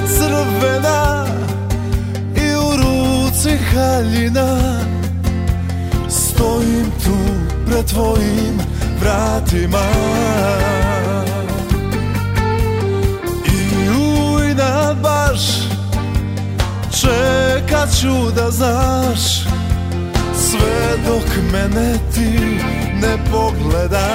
crvena i u ruci haljina. Stojim tu pred tvojim vratima i ujna baš čekat ću da znaš, sve dok mene ti ne pogledaš.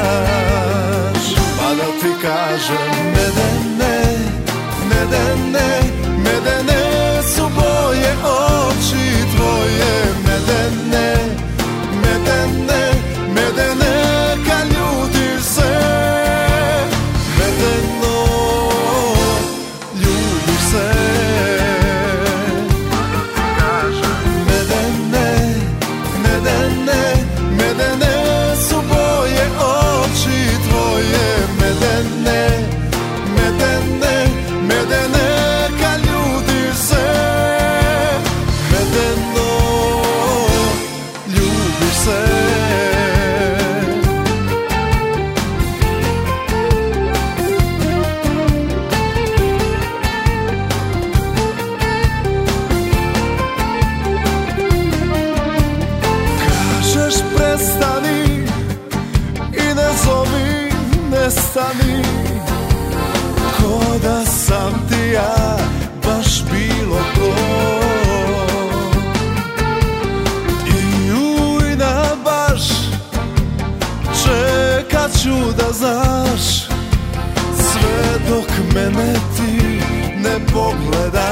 Pa da ti kažem Medene, Medene, Medene su boje oči tvoje. Medene, Medene, Medene, kad ljubiš se. Medeno, ljubiš se. Medene, Medene, Medene su boje oči tvoje. Medene, Medene, Medene, kad ljubiš se. Medeno, ljubiš se. Kažeš prestani i ne zovi, ne stani, ko da sam ti ja baš bilo ko. I ujna baš čekat ću da znaš, sve dok mene ti ne pogledaš.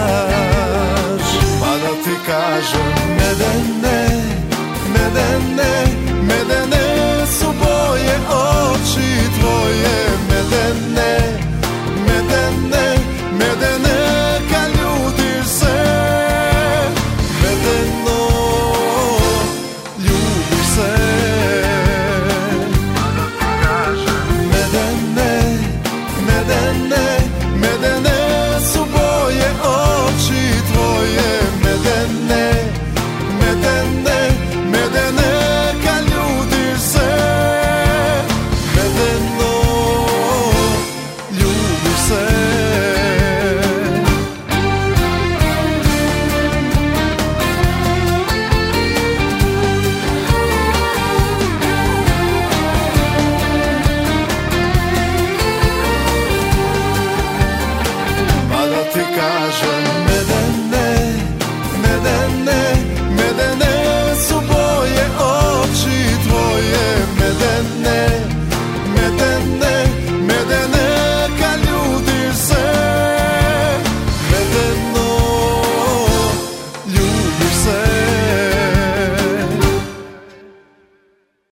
Pa da ti kažem Medene, Medene, Medene su boje oči tvoje. Medene, Medene, Medene.